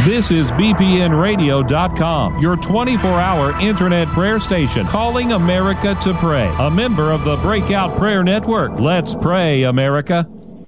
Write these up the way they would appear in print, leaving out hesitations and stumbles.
This is BPNradio.com, your 24-hour internet prayer station, calling America to pray. A member of the Breakout Prayer Network. Let's pray, America.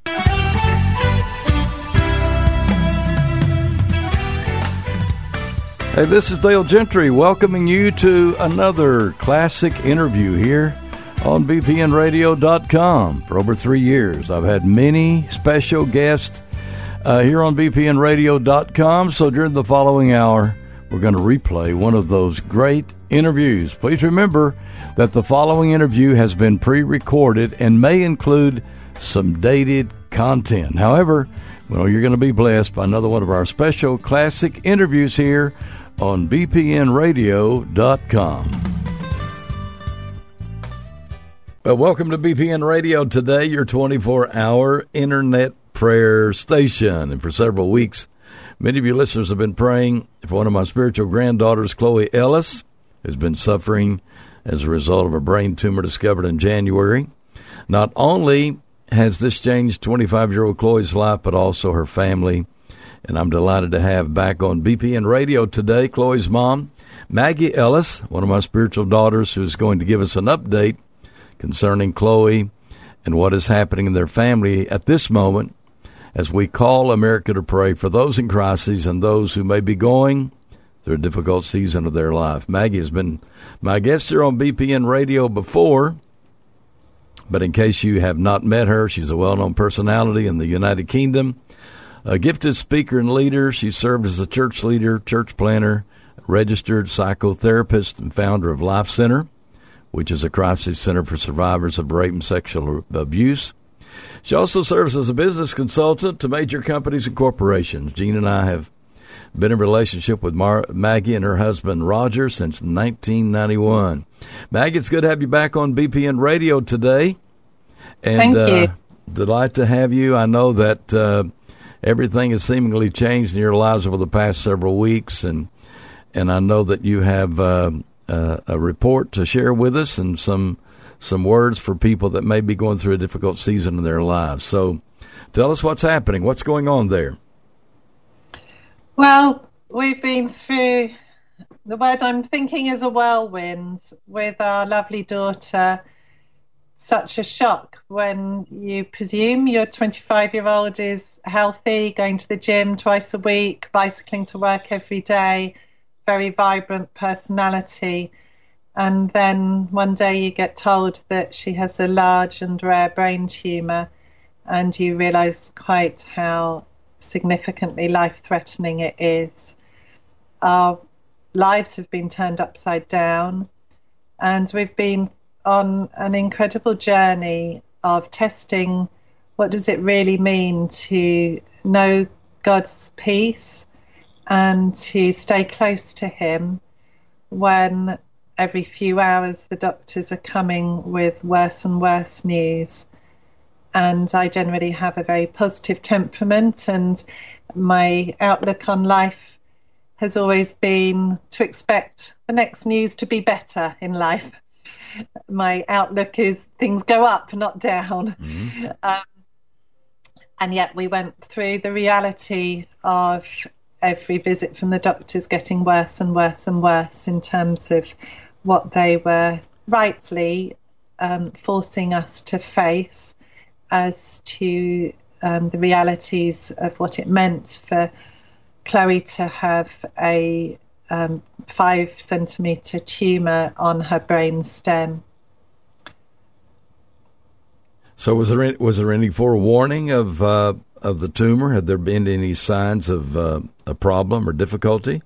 Hey, this is Dale Gentry welcoming you to another classic interview here on BPNradio.com. For over 3 years, I've had many special guests here on BPNradio.com. So during the following hour, we're going to replay one of those great interviews. Please remember that the following interview has been pre-recorded and may include some dated content. However, well, you're going to be blessed by another one of our special classic interviews here on BPNradio.com. Well, welcome to BPN Radio today, your 24-hour internet prayer station. And for several weeks, many of you listeners have been praying for one of my spiritual granddaughters, Chloe Ellis, who's been suffering as a result of a brain tumor discovered in January. Not only has this changed 25-year-old Chloe's life, but also her family. And I'm delighted to have back on BPN Radio today Chloe's mom, Maggie Ellis, one of my spiritual daughters, who's going to give us an update concerning Chloe and what is happening in their family at this moment as we call America to pray for those in crises and those who may be going through a difficult season of their life. Maggie has been my guest here on BPN Radio before, but in case you have not met her, she's a well-known personality in the United Kingdom. A gifted speaker and leader, she served as a church leader, church planner, registered psychotherapist, and founder of Life Center, which is a crisis center for survivors of rape and sexual abuse. She also serves as a business consultant to major companies and corporations. Jean and I have been in a relationship with Maggie and her husband, Roger, since 1991. Maggie, it's good to have you back on BPN Radio today. And, thank you. Delight to have you. I know that everything has seemingly changed in your lives over the past several weeks, and I know that you have a report to share with us and some words for people that may be going through a difficult season in their lives. So tell us what's happening. What's going on there? Well, we've been through, the word I'm thinking is a whirlwind with our lovely daughter. Such a shock when you presume your 25-year-old is healthy, going to the gym twice a week, bicycling to work every day, very vibrant personality. And then one day you get told that she has a large and rare brain tumor, and you realize quite how significantly life-threatening it is. Our lives have been turned upside down, and we've been on an incredible journey of testing what does it really mean to know God's peace and to stay close to Him when every few hours the doctors are coming with worse and worse news. And I generally have a very positive temperament, and my outlook on life has always been to expect the next news to be better in life. My outlook is things go up, not down. Mm-hmm. And yet we went through the reality of every visit from the doctors getting worse and worse and worse in terms of what they were rightly forcing us to face as to the realities of what it meant for Chloe to have a 5-centimeter tumor on her brain stem. So was there any forewarning of the tumor? Had there been any signs of a problem or difficulty?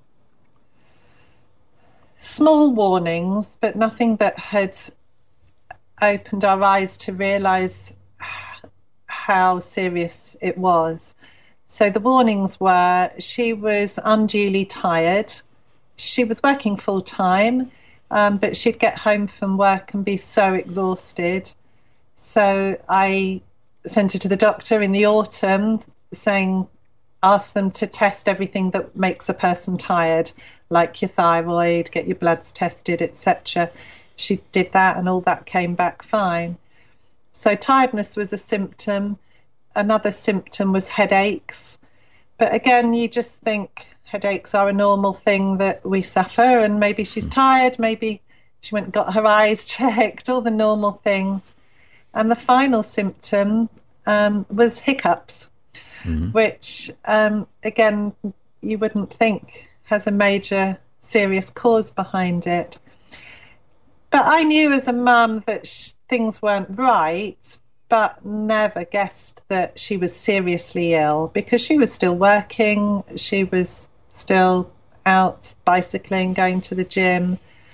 Small warnings, but nothing that had opened our eyes to realize how serious it was. So the warnings were she was unduly tired. She was working full time, but she'd get home from work and be so exhausted. So I sent her to the doctor in the autumn saying, ask them to test everything that makes a person tired, like your thyroid, get your bloods tested, etc. She did that and all that came back fine. So tiredness was a symptom. Another symptom was headaches. But again, you just think, Headaches are a normal thing that we suffer, and maybe she's tired, maybe she went and got her eyes checked, all the normal things. And the final symptom was hiccups, which, again, you wouldn't think has a major serious cause behind it. But I knew as a mum that things weren't right, but never guessed that she was seriously ill, because she was still working, she was still out bicycling, going to the gym.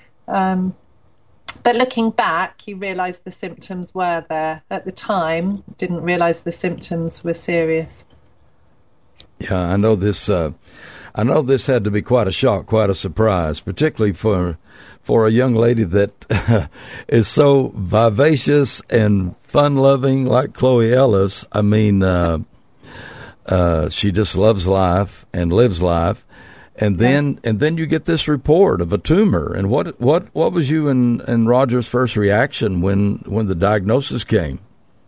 But looking back, you realise the symptoms were there. At the time, didn't realise the symptoms were serious. Yeah, I know this. I know this had to be quite a shock, quite a surprise, particularly for a young lady that is so vivacious and fun-loving like Chloe Ellis. I mean, she just loves life and lives life. And then you get this report of a tumor. And what was you and Roger's first reaction when the diagnosis came?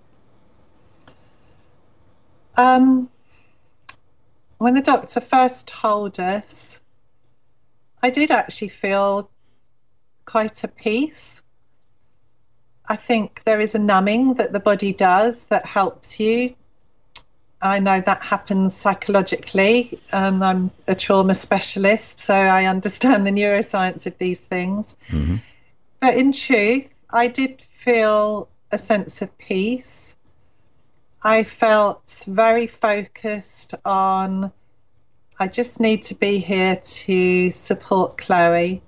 When the doctor first told us, I did actually feel quite a peace. I think there is a numbing that the body does that helps you. I know that happens psychologically. I'm a trauma specialist, so I understand the neuroscience of these things. Mm-hmm. But in truth, I did feel a sense of peace. I felt very focused on, I just need to be here to support Chloe.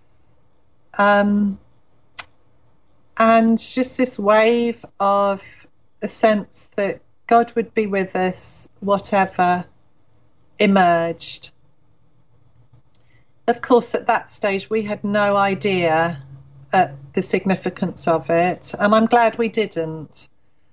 And just this wave of a sense that God would be with us, whatever emerged. Of course, at that stage, we had no idea the significance of it, and I'm glad we didn't.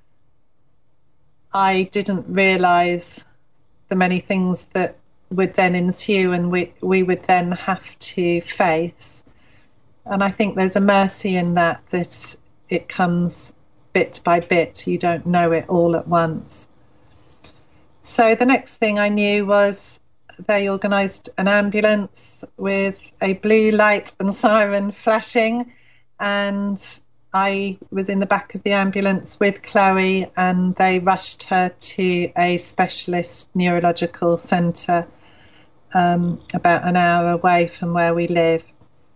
I didn't realise the many things that would then ensue and we would then have to face. And I think there's a mercy in that it comes bit by bit. You don't know it all at once. So the next thing I knew was they organised an ambulance with a blue light and siren flashing, and I was in the back of the ambulance with Chloe, and they rushed her to a specialist neurological centre about an hour away from where we live.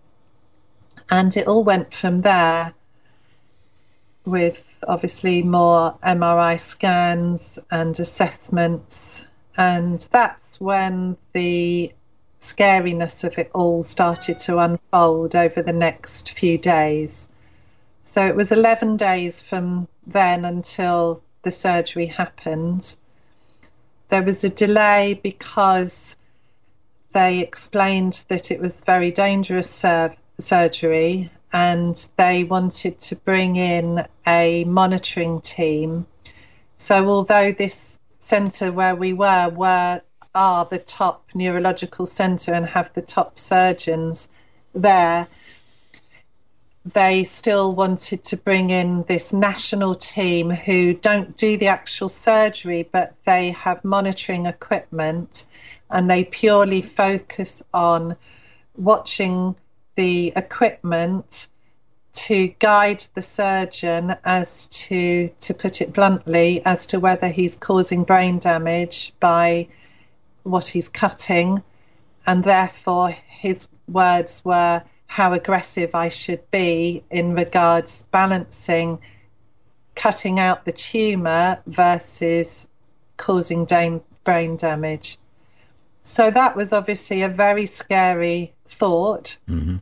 And it all went from there, with obviously more MRI scans and assessments. And that's when the scariness of it all started to unfold over the next few days. So it was 11 days from then until the surgery happened. There was a delay because they explained that it was very dangerous surgery, and they wanted to bring in a monitoring team. So although this centre where we are the top neurological centre and have the top surgeons there, they still wanted to bring in this national team who don't do the actual surgery, but they have monitoring equipment, and they purely focus on watching the equipment to guide the surgeon as to put it bluntly, as to whether he's causing brain damage by what he's cutting. And therefore his words were how aggressive I should be in regards balancing cutting out the tumour versus causing brain damage. So that was obviously a very scary thought. Mm-hmm.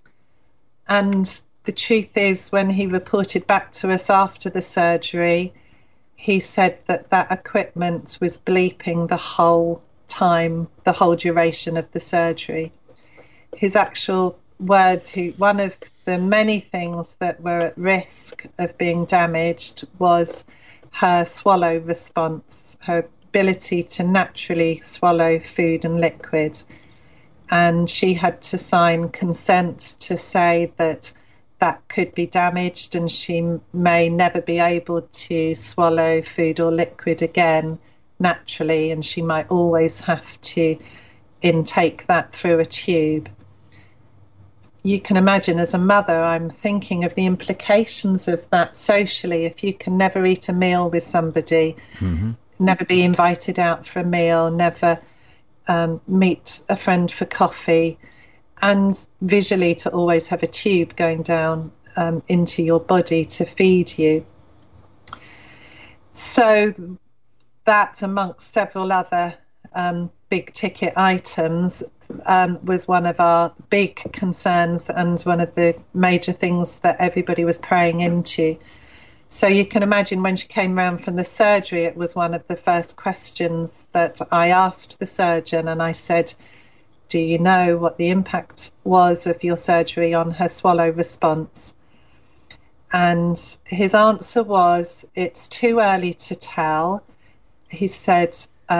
And the truth is, when he reported back to us after the surgery, he said that equipment was bleeping the whole time, the whole duration of the surgery. His actual words, one of the many things that were at risk of being damaged was her swallow response, her ability to naturally swallow food and liquid. And she had to sign consent to say that could be damaged, and she may never be able to swallow food or liquid again naturally, and she might always have to intake that through a tube. You can imagine, as a mother, I'm thinking of the implications of that socially. If you can never eat a meal with somebody, never be invited out for a meal, never meet a friend for coffee, and visually to always have a tube going down into your body to feed you. So that, amongst several other big ticket items, was one of our big concerns and one of the major things that everybody was praying into. So you can imagine, when she came round from the surgery, it was one of the first questions that I asked the surgeon, and I said, do you know what the impact was of your surgery on her swallow response? And his answer was, it's too early to tell. He said,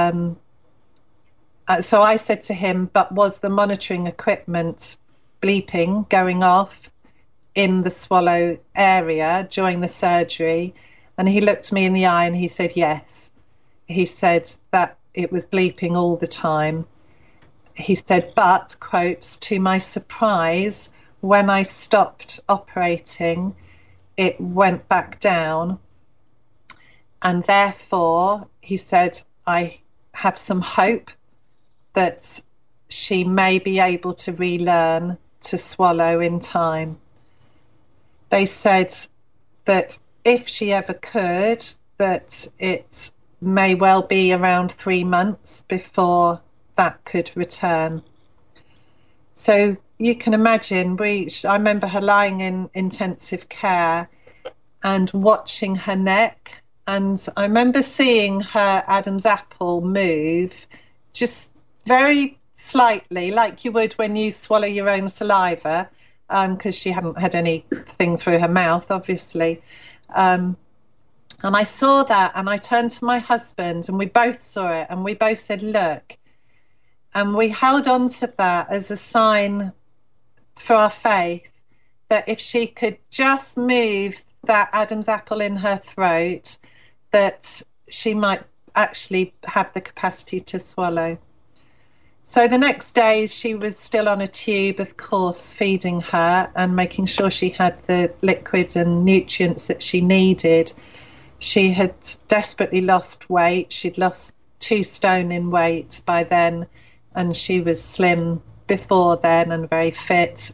so I said to him, but was the monitoring equipment bleeping, going off in the swallow area during the surgery? And he looked me in the eye and he said, yes. He said that it was bleeping all the time. He said, but, quotes, to my surprise, when I stopped operating, it went back down. And therefore, he said, I have some hope that she may be able to relearn to swallow in time. They said that if she ever could, that it may well be around 3 months before that could return. So you can imagine, I remember her lying in intensive care and watching her neck, and I remember seeing her Adam's apple move just very slightly, like you would when you swallow your own saliva, because she hadn't had anything through her mouth, obviously. And I saw that, and I turned to my husband, and we both saw it, and we both said, look. And we held on to that as a sign for our faith, that if she could just move that Adam's apple in her throat, that she might actually have the capacity to swallow. So the next day she was still on a tube, of course, feeding her and making sure she had the liquid and nutrients that she needed. She had desperately lost weight. She'd lost 2 stone in weight by then, and she was slim before then and very fit.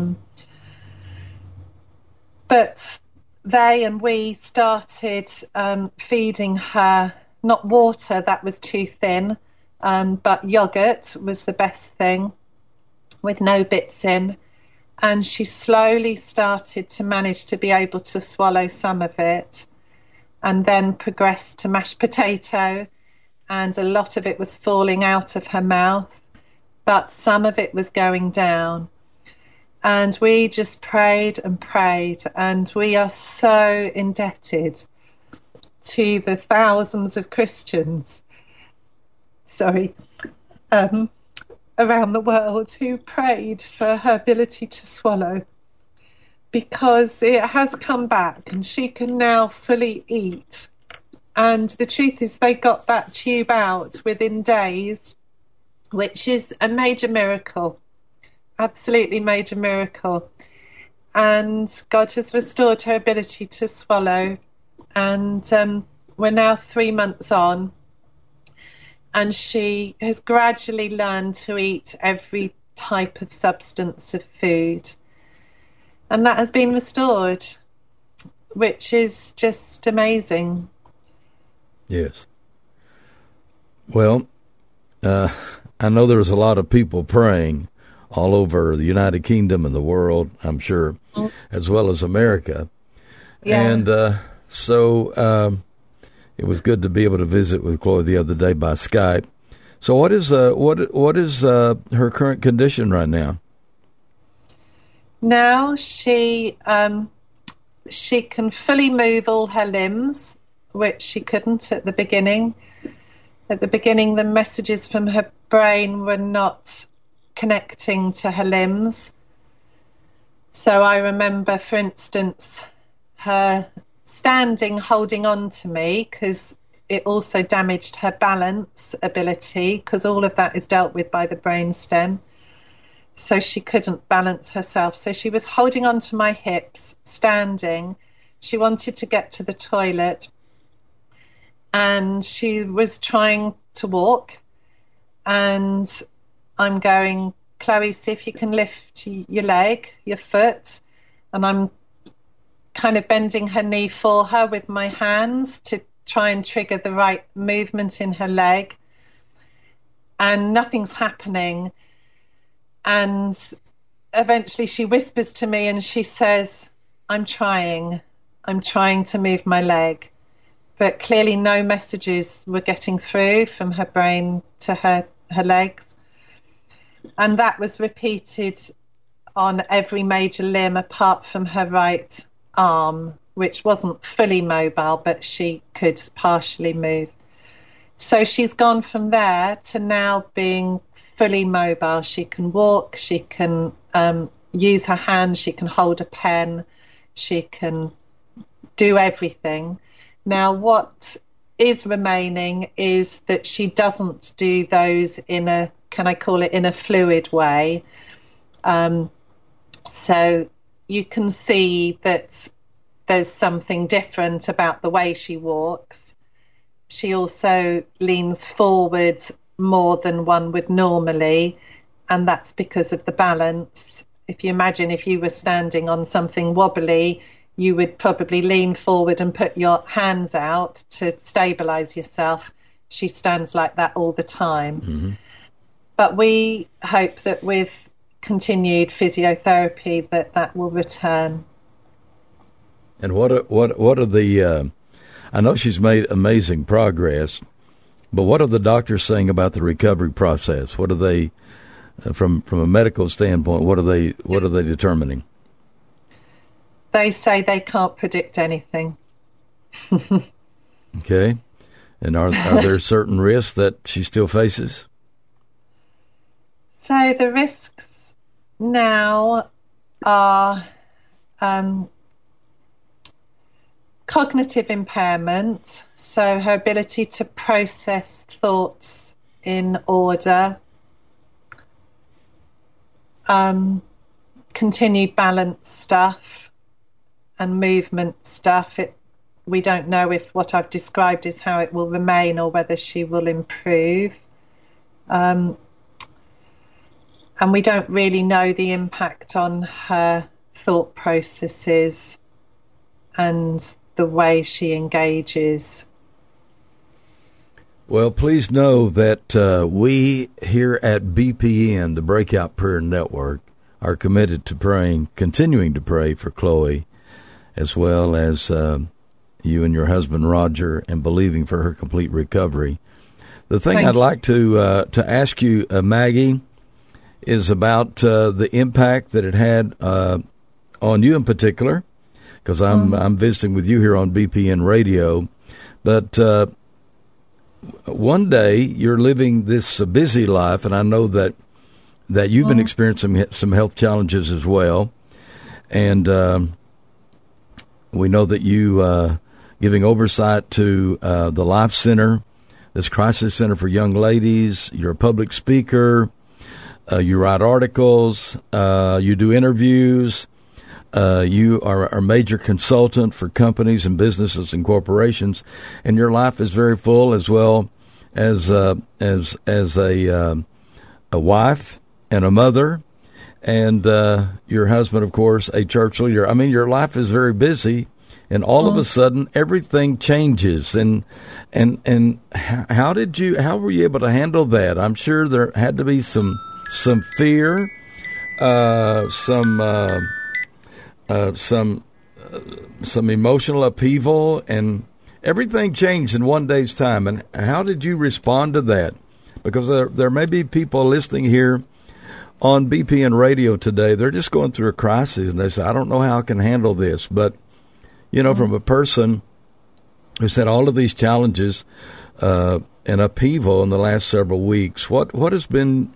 But they and we started feeding her, not water, that was too thin, but yogurt was the best thing, with no bits in. And she slowly started to manage to be able to swallow some of it, and then progressed to mashed potato, and a lot of it was falling out of her mouth, but some of it was going down. And we just prayed and prayed, and we are so indebted to the thousands of Christians around the world who prayed for her ability to swallow, because it has come back and she can now fully eat. And the truth is, they got that tube out within days, which is a major miracle, absolutely major miracle. And God has restored her ability to swallow, and we're now 3 months on, and she has gradually learned to eat every type of substance of food, and that has been restored, which is just amazing. Yes. Well, I know there's a lot of people praying all over the United Kingdom and the world, I'm sure, as well as America. Yeah. And so it was good to be able to visit with Chloe the other day by Skype. So what is her current condition right now? Now she can fully move all her limbs, which she couldn't at the beginning. At the beginning, the messages from her brain were not connecting to her limbs. So I remember, for instance, her standing, holding on to me, because it also damaged her balance ability, because all of that is dealt with by the brainstem. So she couldn't balance herself. So she was holding onto my hips, standing. She wanted to get to the toilet, and she was trying to walk. And I'm going, Chloe, see if you can lift your leg, your foot. And I'm kind of bending her knee for her with my hands to try and trigger the right movement in her leg. And nothing's happening. And eventually she whispers to me and she says, I'm trying to move my leg. But clearly no messages were getting through from her brain to her legs. And that was repeated on every major limb apart from her right arm, which wasn't fully mobile, but she could partially move. So she's gone from there to now being fully mobile. She can walk, she can use her hands, she can hold a pen, she can do everything. Now, what is remaining is that she doesn't do those in a, can I call it, in a fluid way. So you can see that there's something different about the way she walks. She also leans forward more than one would normally, and that's because of the balance. If you imagine if you were standing on something wobbly, you would probably lean forward and put your hands out to stabilize yourself. She stands like that all the time. Mm-hmm. But we hope that with continued physiotherapy that will return. And what are the I know she's made amazing progress, but what are the doctors saying about the recovery process? What are they from a medical standpoint, what are they determining? They say they can't predict anything. Okay. And are there certain risks that she still faces? So the risks now are cognitive impairment, so her ability to process thoughts in order, continued balance stuff and movement stuff. We don't know if what I've described is how it will remain or whether she will improve. And we don't really know the impact on her thought processes and the way she engages. Well, please know that we here at BPN, the Breakout Prayer Network, are committed to praying, continuing to pray for Chloe, as well as you and your husband, Roger, and believing for her complete recovery. The thing I'd like to ask you, Maggie, is about the impact that it had on you in particular, because I'm visiting with you here on BPN Radio. But one day you're living this busy life, and I know that you've been experiencing some health challenges as well. And we know that you giving oversight to the Life Center, this crisis center for young ladies. You're a public speaker. You write articles. You do interviews. You are a major consultant for companies and businesses and corporations, and your life is very full, as well as a wife and a mother, and your husband, of course, a church leader. I mean, your life is very busy, and all of a sudden, everything changes. And how were you able to handle that? I'm sure there had to be some fear, some emotional upheaval, and everything changed in one day's time. And how did you respond to that? Because there may be people listening here on BPN Radio today. They're just going through a crisis, and they say, I don't know how I can handle this. But, you know, from a person who's had all of these challenges and upheaval in the last several weeks, what has been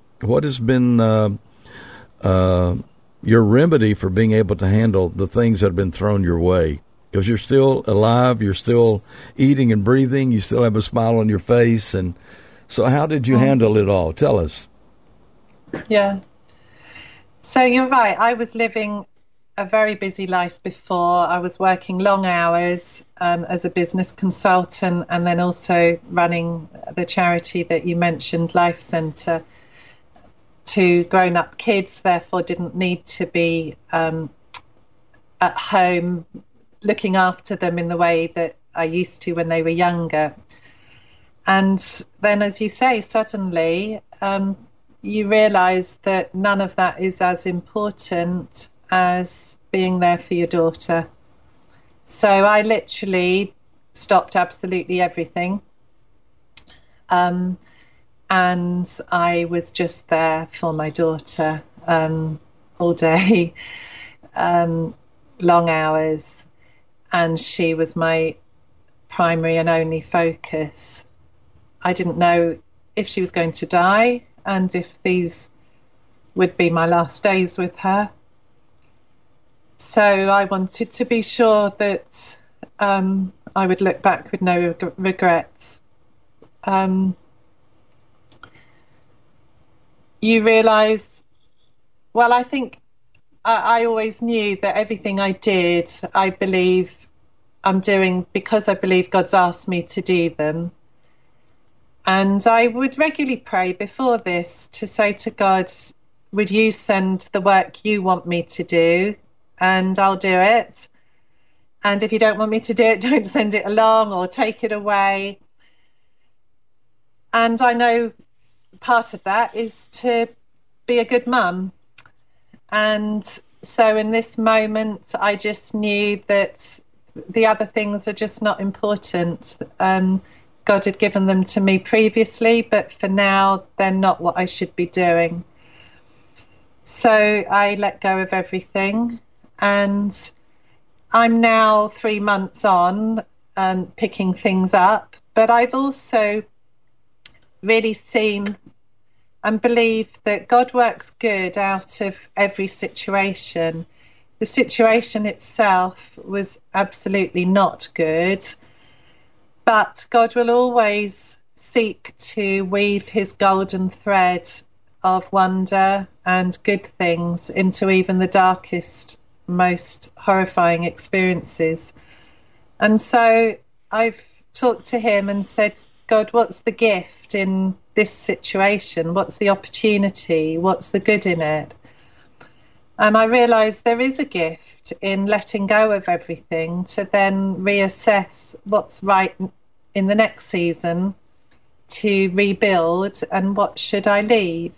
your remedy for being able to handle the things that have been thrown your way because you're still alive, you're still eating and breathing, you still have a smile on your face. And so how did you handle it all? Tell us. Yeah. So you're right. I was living a very busy life before. I was working long hours as a business consultant, and then also running the charity that you mentioned, Life Centre, to grown-up kids, therefore didn't need to be at home looking after them in the way that I used to when they were younger. And then, as you say, suddenly you realise that none of that is as important as being there for your daughter. So I literally stopped absolutely everything. And I was just there for my daughter all day, long hours, and she was my primary and only focus. I didn't know if she was going to die and if these would be my last days with her. So I wanted to be sure that I would look back with no regrets. You realise, well, I think I always knew that everything I did, I believe I'm doing because I believe God's asked me to do them. And I would regularly pray before this to say to God, would you send the work you want me to do, and I'll do it. And if you don't want me to do it, don't send it along or take it away. And I know part of that is to be a good mum. And so in this moment, I just knew that the other things are just not important. God had given them to me previously, but for now, they're not what I should be doing. So I let go of everything, and I'm now 3 months on picking things up, but I've also really seen and believe that God works good out of every situation. The situation itself was absolutely not good, but God will always seek to weave his golden thread of wonder and good things into even the darkest, most horrifying experiences. And so I've talked to him and said, God, what's the gift in this situation? What's the opportunity? What's the good in it? And I realised there is a gift in letting go of everything to then reassess what's right in the next season to rebuild and what should I leave.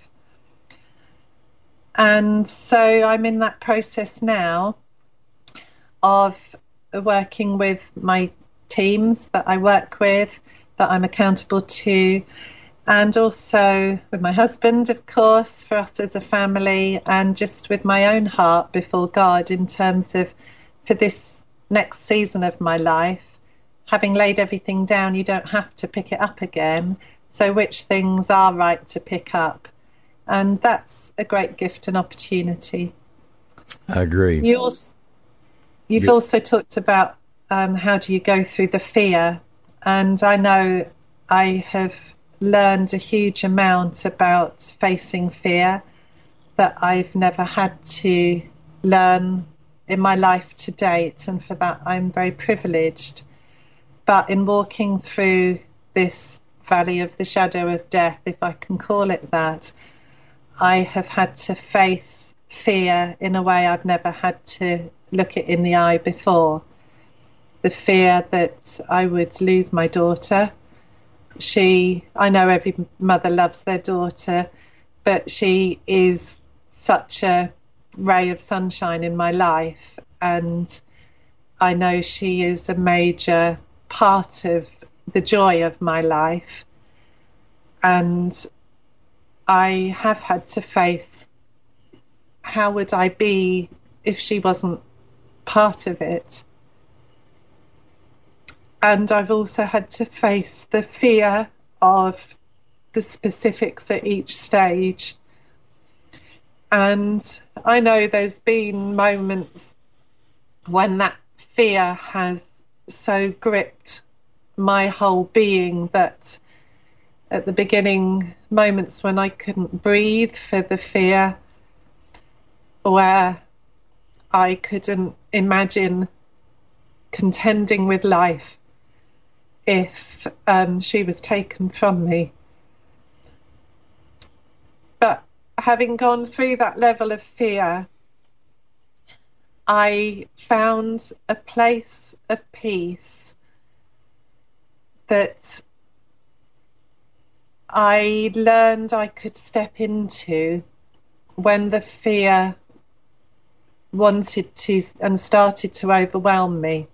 And so I'm in that process now of working with my teams that I work with, that I'm accountable to, and also with my husband, of course, for us as a family, and just with my own heart before God in terms of, for this next season of my life, having laid everything down, you don't have to pick it up again. So which things are right to pick up? And that's a great gift and opportunity. I agree. You've also talked about how do you go through the fear, and I know I have learned a huge amount about facing fear that I've never had to learn in my life to date, and for that I'm very privileged. But in walking through this valley of the shadow of death, if I can call it that, I have had to face fear in a way I've never had to look it in the eye before. The fear that I would lose my daughter. I know every mother loves their daughter, but she is such a ray of sunshine in my life, and I know she is a major part of the joy of my life. And I have had to face, how would I be if she wasn't part of it? And I've also had to face the fear of the specifics at each stage. And I know there's been moments when that fear has so gripped my whole being that at the beginning moments when I couldn't breathe for the fear, where I couldn't imagine contending with life if she was taken from me. But having gone through that level of fear, I found a place of peace that I learned I could step into when the fear wanted to and started to overwhelm me.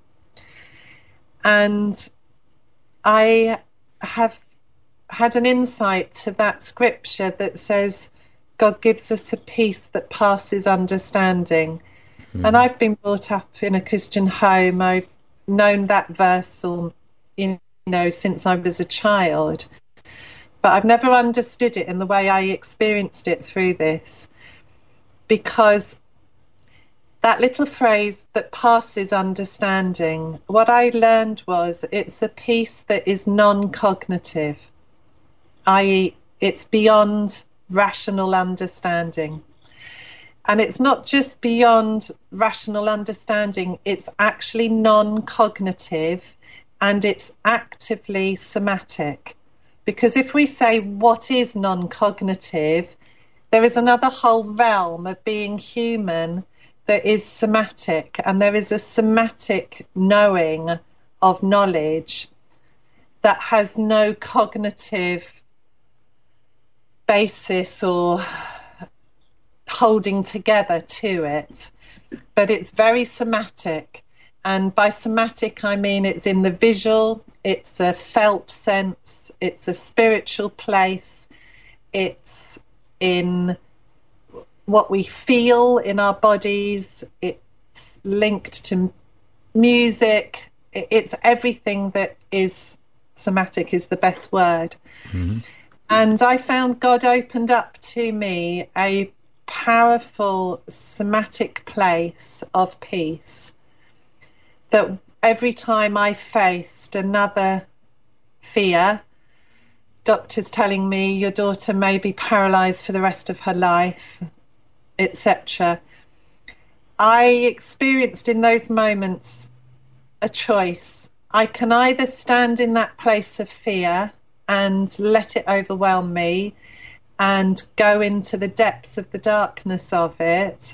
And I have had an insight to that scripture that says God gives us a peace that passes understanding. And I've been brought up in a Christian home. I've known that verse since I was a child. But I've never understood it in the way I experienced it through this. Because that little phrase that passes understanding, what I learned was it's a peace that is non-cognitive, i.e. it's beyond rational understanding. And it's not just beyond rational understanding, it's actually non-cognitive and it's actively somatic. Because if we say what is non-cognitive, there is another whole realm of being human that is somatic, and there is a somatic knowing of knowledge that has no cognitive basis or holding together to it, but it's very somatic. And by somatic I mean it's in the visual, it's a felt sense, it's a spiritual place, it's in what we feel in our bodies, it's linked to music, it's everything that is somatic is the best word. Mm-hmm. And I found God opened up to me a powerful somatic place of peace that every time I faced another fear, doctors telling me your daughter may be paralyzed for the rest of her life, etc., I experienced in those moments a choice. I can either stand in that place of fear and let it overwhelm me and go into the depths of the darkness of it,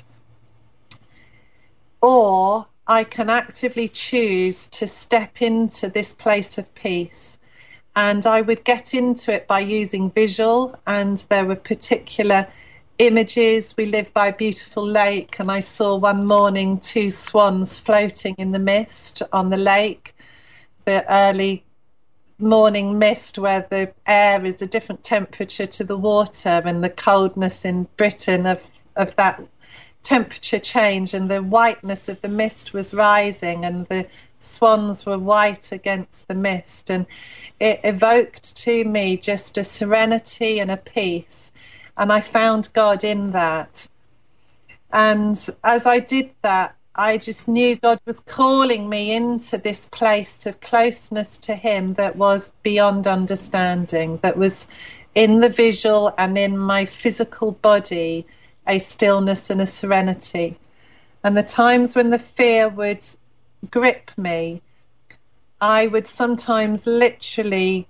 or I can actively choose to step into this place of peace. And I would get into it by using visual, and there were particular images. We live by a beautiful lake, and I saw one morning 2 swans floating in the mist on the lake, the early morning mist where the air is a different temperature to the water, and the coldness in Britain of that temperature change, and the whiteness of the mist was rising and the swans were white against the mist, and it evoked to me just a serenity and a peace, and I found God in that. And as I did that, I just knew God was calling me into this place of closeness to him that was beyond understanding, that was in the visual and in my physical body, a stillness and a serenity. And the times when the fear would grip me, I would sometimes literally,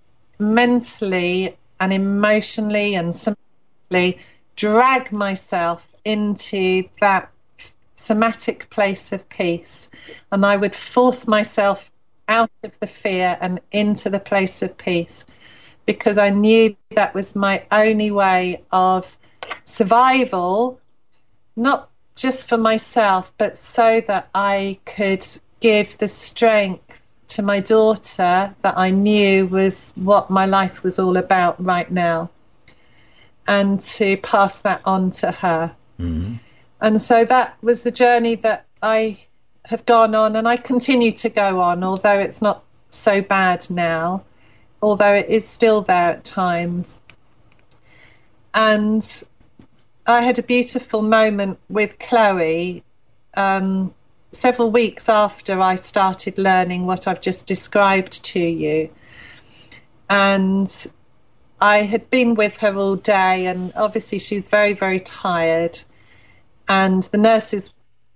mentally and emotionally and somatically drag myself into that somatic place of peace, and I would force myself out of the fear and into the place of peace, because I knew that was my only way of survival, not just for myself, but so that I could give the strength to my daughter that I knew was what my life was all about right now, and to pass that on to her. Mm-hmm. And so that was the journey that I have gone on, and I continue to go on, although it's not so bad now, although it is still there at times. And I had a beautiful moment with Chloe several weeks after I started learning what I've just described to you. And I had been with her all day, and obviously she was very, very tired. And the nurses...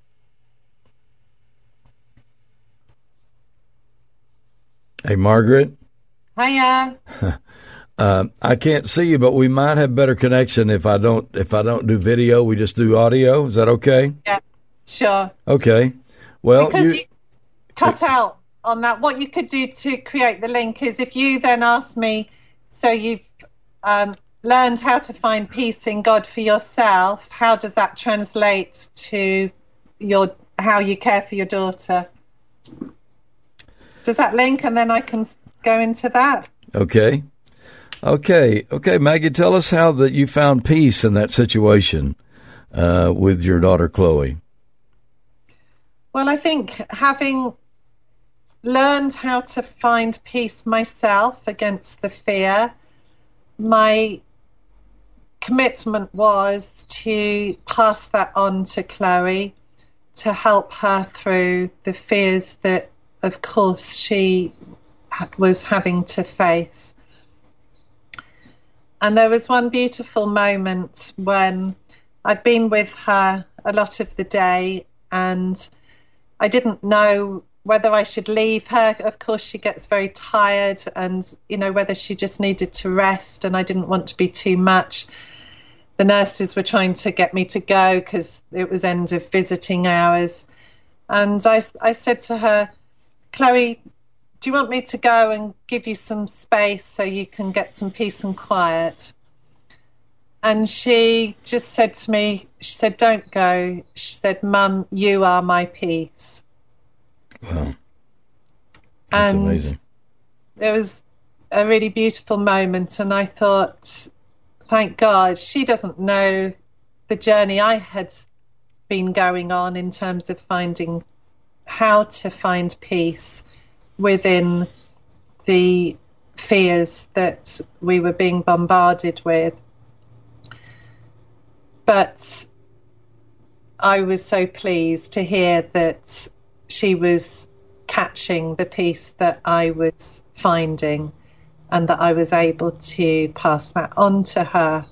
Hey, Margaret. Hiya. I can't see you, but we might have better connection if I don't do video. We just do audio. Is that okay? Yeah, sure. Okay. Well, because you cut out on that. What you could do to create the link is if you then ask me, so you've learned how to find peace in God for yourself, how does that translate to how you care for your daughter? Does that link, and then I can go into that? Okay, Maggie, tell us how that you found peace in that situation with your daughter Chloe. Well, I think having learned how to find peace myself against the fear, my commitment was to pass that on to Chloe, to help her through the fears that, of course, she was having to face. And there was one beautiful moment when I'd been with her a lot of the day, and I didn't know whether I should leave her. Of course, she gets very tired, and, whether she just needed to rest, and I didn't want to be too much. The nurses were trying to get me to go because it was end of visiting hours. And I said to her, Chloe, do you want me to go and give you some space so you can get some peace and quiet? And she just said to me, she said, don't go. She said, Mum, you are my peace. Wow. That's amazing. It was a really beautiful moment, and I thought, thank God, she doesn't know the journey I had been going on in terms of finding how to find peace within the fears that we were being bombarded with. But I was so pleased to hear that she was catching the peace that I was finding, and that I was able to pass that on to her.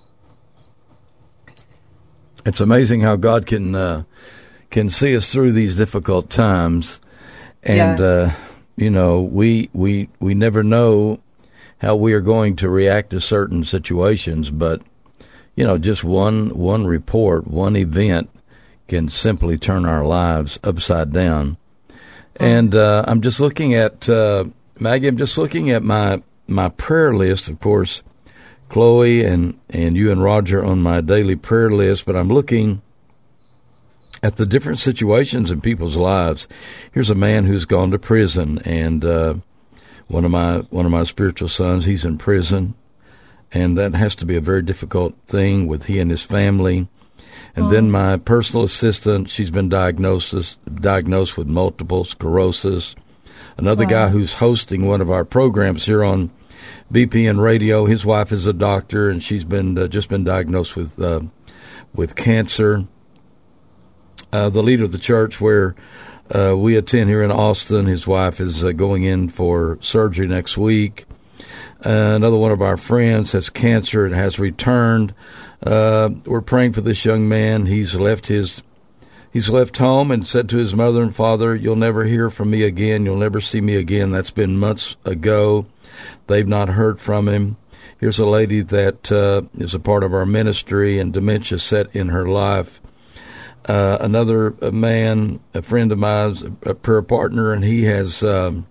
It's amazing how God can see us through these difficult times, and we never know how we are going to react to certain situations, but just one report, one event can simply turn our lives upside down. And I'm just looking at Maggie. I'm just looking at my prayer list. Of course, Chloe and you and Roger on my daily prayer list, but I'm looking at the different situations in people's lives. Here's a man who's gone to prison, and one of my spiritual sons, he's in prison, and that has to be a very difficult thing with he and his family. And then my personal assistant, she's been diagnosed with multiple sclerosis. Another guy who's hosting one of our programs here on BPN Radio, his wife is a doctor, and she's been just been diagnosed with cancer. The leader of the church where we attend here in Austin, his wife is going in for surgery next week. Another one of our friends has cancer. It has returned. We're praying for this young man. He's left home and said to his mother and father, "You'll never hear from me again. You'll never see me again." That's been months ago. They've not heard from him. Here's a lady that is a part of our ministry, and dementia set in her life. Another man, a friend of mine, a prayer partner, and he's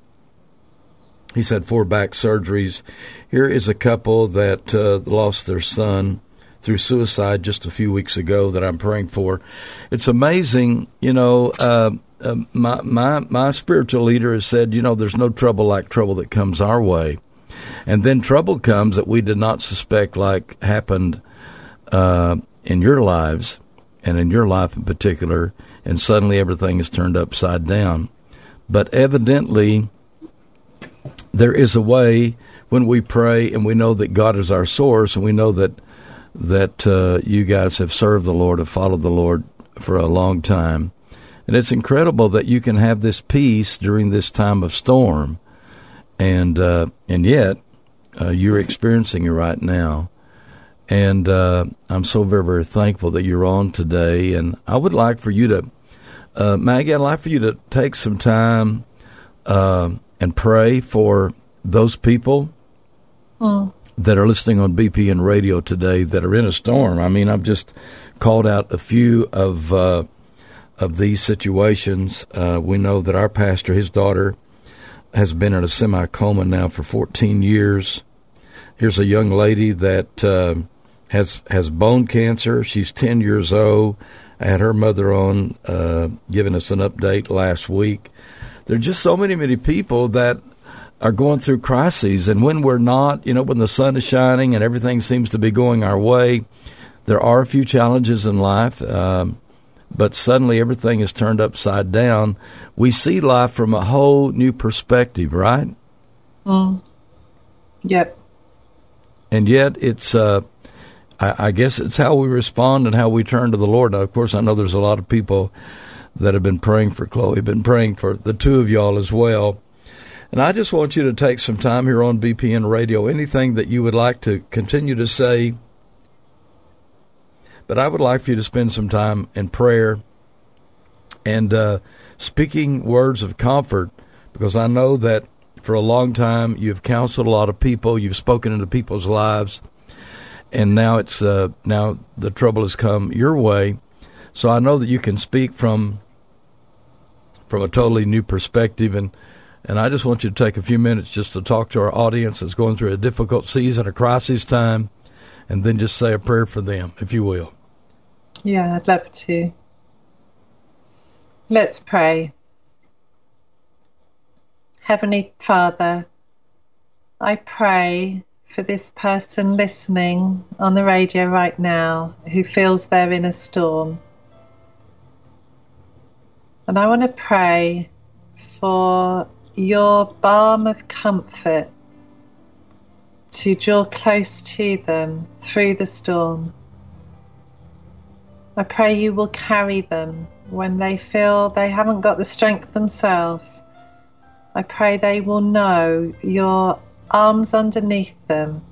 had 4 back surgeries. Here is a couple that lost their son through suicide just a few weeks ago that I'm praying for. It's amazing, my spiritual leader has said, there's no trouble like trouble that comes our way. And then trouble comes that we did not suspect, like happened in your lives, and in your life in particular, and suddenly everything is turned upside down. But evidently, there is a way when we pray and we know that God is our source, and we know that you guys have served the Lord, have followed the Lord for a long time. And it's incredible that you can have this peace during this time of storm, and yet you're experiencing it right now. And I'm so very, very thankful that you're on today. And I would like for you to, Maggie, I'd like for you to take some time and pray for those people that are listening on BPN Radio today that are in a storm. I mean, I've just called out a few of these situations. We know that our pastor, his daughter, has been in a semi-coma now for 14 years. Here's a young lady that has bone cancer. She's 10 years old. I had her mother on giving us an update last week. There are just so many people that are going through crises, and when we're not, when the sun is shining and everything seems to be going our way, there are a few challenges in life, but suddenly everything is turned upside down. We see life from a whole new perspective, right? Yep. And yet it's, I guess it's how we respond and how we turn to the Lord. Now, of course, I know there's a lot of people that have been praying for Chloe, been praying for the two of y'all as well. And I just want you to take some time here on BPN Radio, anything that you would like to continue to say. But I would like for you to spend some time in prayer and speaking words of comfort, because I know that for a long time you've counseled a lot of people, you've spoken into people's lives, and now it's now the trouble has come your way. So I know that you can speak from a totally new perspective, and I just want you to take a few minutes just to talk to our audience that's going through a difficult season, a crisis time, and then just say a prayer for them, if you will. Yeah, I'd love to. Let's pray. Heavenly Father, I pray for this person listening on the radio right now who feels they're in a storm. And I want to pray for your balm of comfort to draw close to them through the storm. I pray you will carry them when they feel they haven't got the strength themselves. I pray they will know your arms underneath them,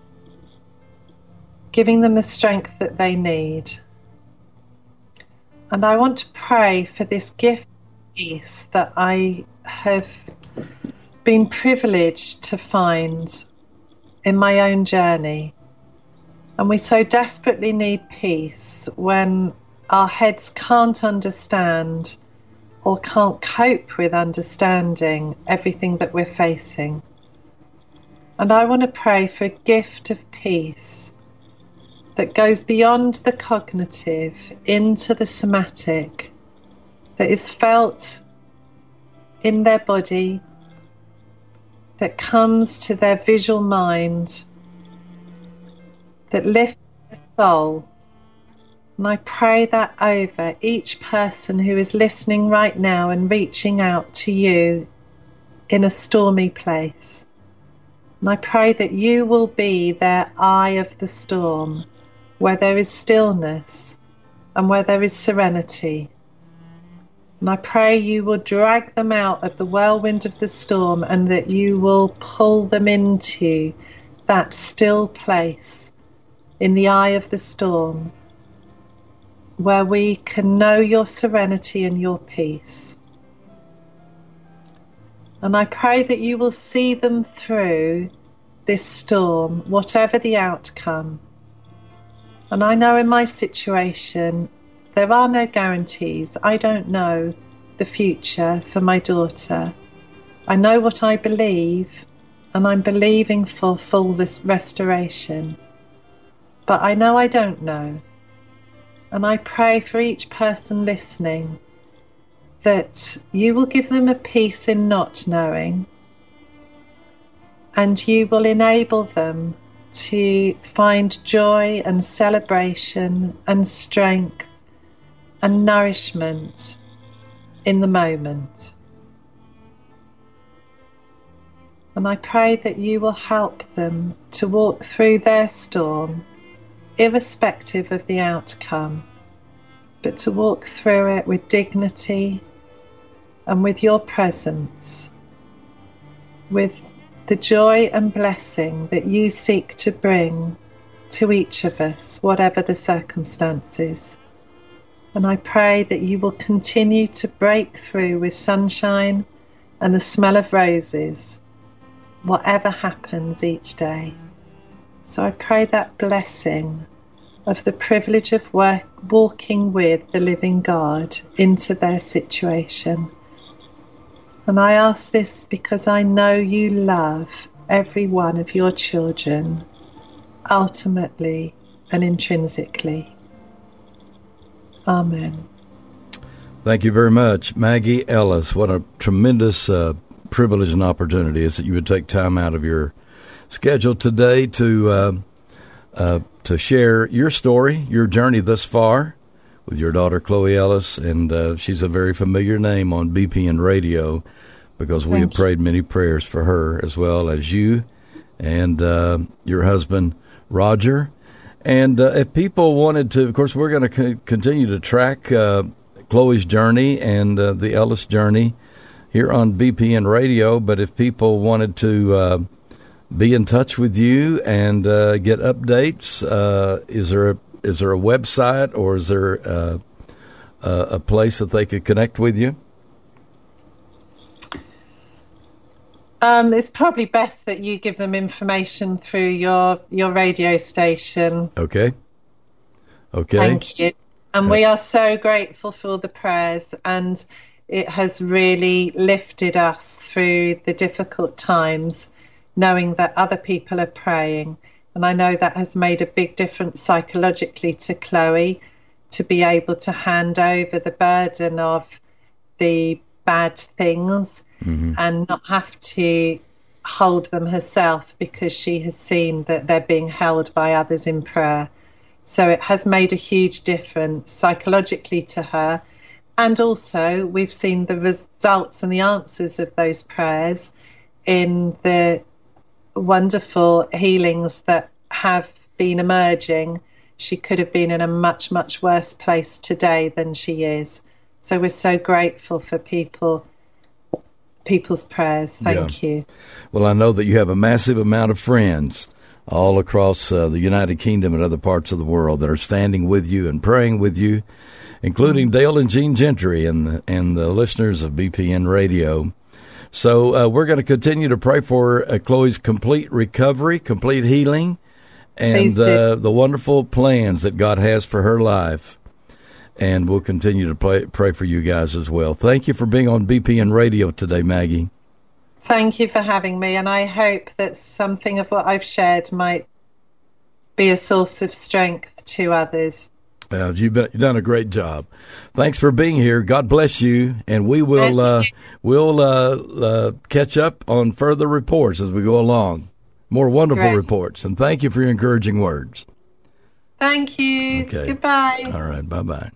giving them the strength that they need. And I want to pray for this gift of peace that I have been privileged to find in my own journey. And we so desperately need peace when our heads can't understand or can't cope with understanding everything that we're facing. And I want to pray for a gift of peace that goes beyond the cognitive into the somatic, that is felt in their body, that comes to their visual mind, that lifts their soul. And I pray that over each person who is listening right now and reaching out to you in a stormy place. And I pray that you will be their eye of the storm, where there is stillness and where there is serenity. And I pray you will drag them out of the whirlwind of the storm, and that you will pull them into that still place in the eye of the storm, where we can know your serenity and your peace. And I pray that you will see them through this storm, whatever the outcome. And I know in my situation, there are no guarantees. I don't know the future for my daughter. I know what I believe, and I'm believing for full restoration. But I know I don't know. And I pray for each person listening that you will give them a peace in not knowing, and you will enable them to find joy and celebration and strength and nourishment in the moment. And I pray that you will help them to walk through their storm, irrespective of the outcome, but to walk through it with dignity and with your presence, with the joy and blessing that you seek to bring to each of us, whatever the circumstances. And I pray that you will continue to break through with sunshine and the smell of roses, whatever happens each day. So I pray that blessing of the privilege of walking with the living God into their situation. And I ask this because I know you love every one of your children, ultimately and intrinsically. Amen. Thank you very much, Maggie Ellis. What a tremendous privilege and opportunity is that you would take time out of your schedule today to share your story, your journey thus far with your daughter, Chloe Ellis. And she's a very familiar name on BPN Radio because we have prayed many prayers for her as well as you and your husband, Roger. And if people wanted to, of course, we're going to continue to track Chloe's journey and the Ellis journey here on BPN Radio. But if people wanted to be in touch with you and get updates, is there a website or is there a place that they could connect with you? It's probably best that you give them information through your radio station. Okay. Thank you. And we are so grateful for the prayers, and it has really lifted us through the difficult times, knowing that other people are praying. And I know that has made a big difference psychologically to Chloe, to be able to hand over the burden of the bad things and not have to hold them herself, because she has seen that they're being held by others in prayer. So it has made a huge difference psychologically to her. And also we've seen the results and the answers of those prayers in the wonderful healings that have been emerging. She could have been in a much, much worse place today than she is. So we're so grateful for people's prayers. Thank you. Well, I know that you have a massive amount of friends all across the United Kingdom and other parts of the world that are standing with you and praying with you, including Dale and Jean Gentry and the listeners of BPN Radio. So we're going to continue to pray for Chloe's complete recovery, complete healing, and the wonderful plans that God has for her life. And we'll continue to pray for you guys as well. Thank you for being on BPN Radio today, Maggie. Thank you for having me, and I hope that something of what I've shared might be a source of strength to others. You've done a great job. Thanks for being here. God bless you, and we will we'll catch up on further reports as we go along. More wonderful reports, and thank you for your encouraging words. Thank you. Okay. Goodbye. All right. Bye-bye.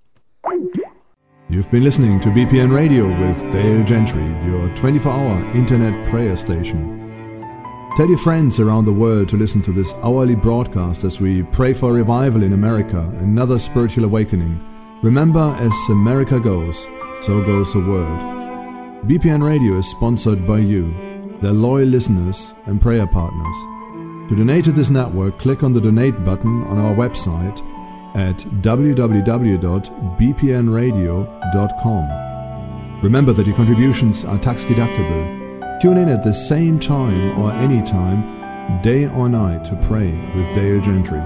You've been listening to BPN Radio with Dale Gentry, your 24-hour internet prayer station. Tell your friends around the world to listen to this hourly broadcast as we pray for revival in America, another spiritual awakening. Remember, as America goes, so goes the world. BPN Radio is sponsored by you, their loyal listeners and prayer partners. To donate to this network, click on the donate button on our website at www.bpnradio.com. Remember that your contributions are tax deductible. Tune in at the same time or any time, day or night, to pray with Dale Gentry.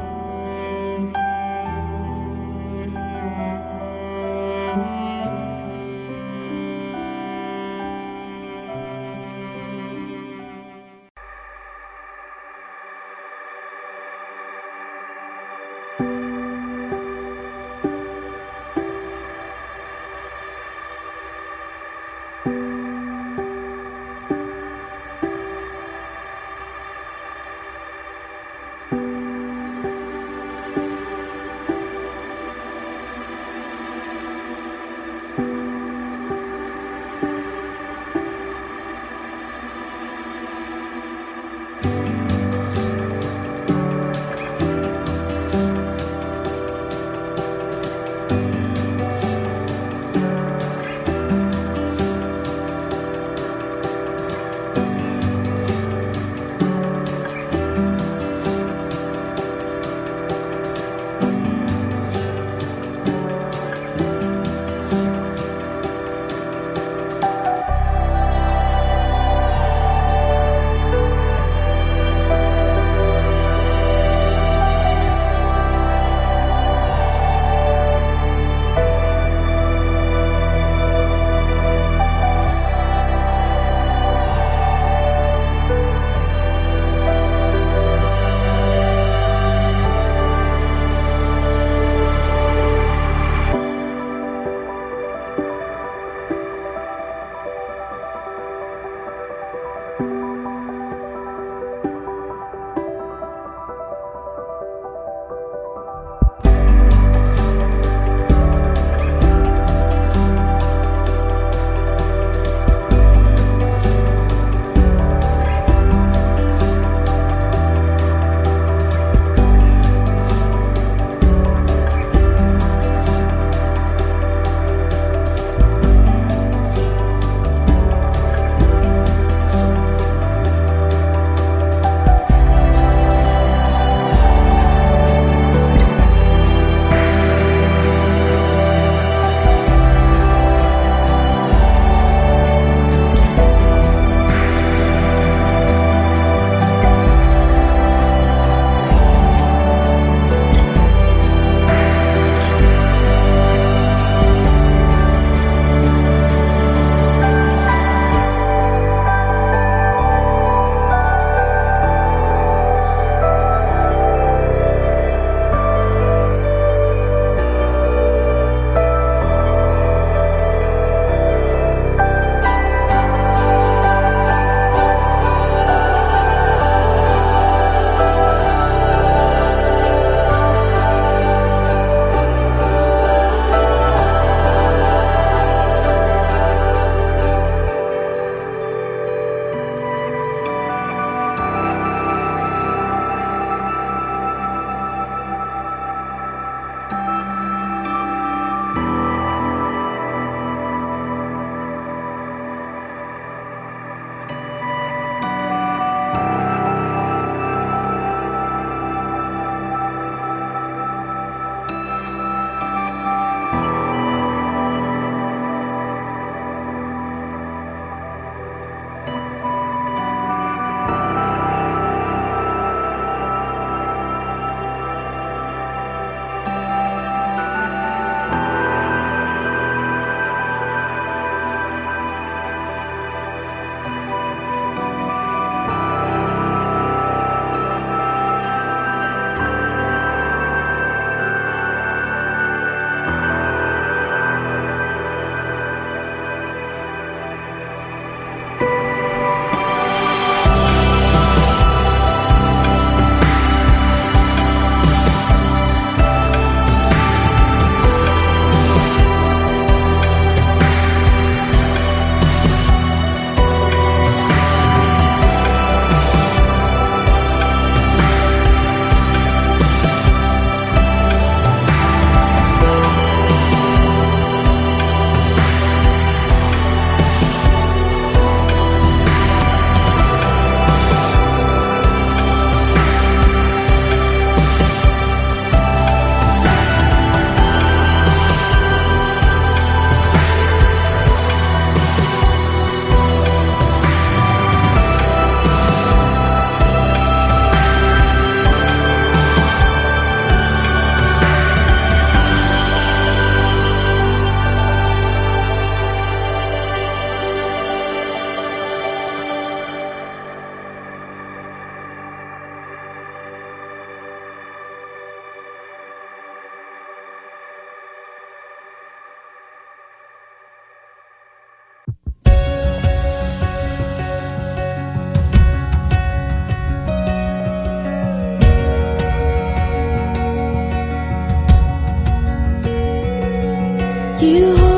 You